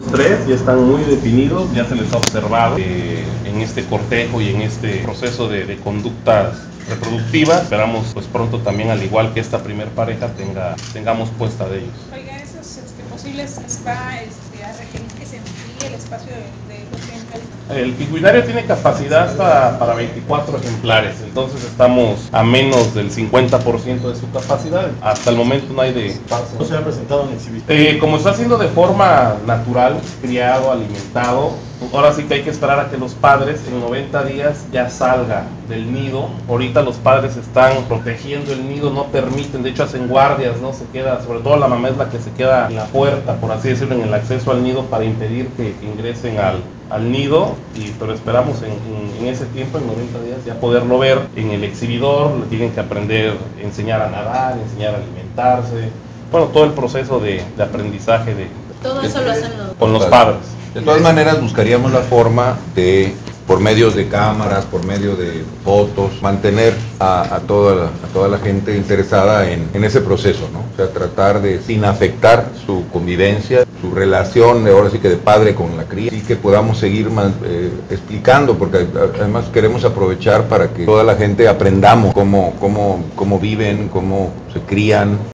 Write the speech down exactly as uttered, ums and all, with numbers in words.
Los tres ya están muy definidos, ya se les ha observado eh, en este cortejo y en este proceso de, de conductas reproductivas. Esperamos pues pronto también, al igual que esta primer pareja, tenga, tengamos puesta de ellos. Oiga, esos este, posibles spa este, a requerir que se amplíe el espacio de, de los ejemplares. El pigüinario tiene capacidad hasta para veinticuatro ejemplares, entonces estamos a menos del cincuenta por ciento de su capacidad. Hasta el momento no hay de... ¿No se ha presentado en exhibición? Eh, como está haciendo de forma natural, criado, alimentado, ahora sí que hay que esperar a que los padres en noventa días ya salga del nido. Ahorita los padres están protegiendo el nido, no permiten, de hecho hacen guardias, no se queda, sobre todo la mamá es la que se queda en la puerta, por así decirlo, en el acceso al nido para impedir que, que ingresen al, al nido, y, pero esperamos en, en, en ese tiempo, en noventa días, ya poderlo ver en el exhibidor. Le tienen que aprender, enseñar a nadar, enseñar a alimentarse, bueno, todo el proceso de, de aprendizaje de, todo eso de, lo hacen los, con los padres. De todas maneras, buscaríamos la forma de, por medios de cámaras, por medio de fotos, mantener a, a, toda, la, a toda la gente interesada en, en ese proceso, ¿no? O sea, tratar de, sin afectar su convivencia, su relación, ahora sí que de padre con la cría, y que podamos seguir más, eh, explicando, porque además queremos aprovechar para que toda la gente aprendamos cómo, cómo, cómo viven, cómo se crían.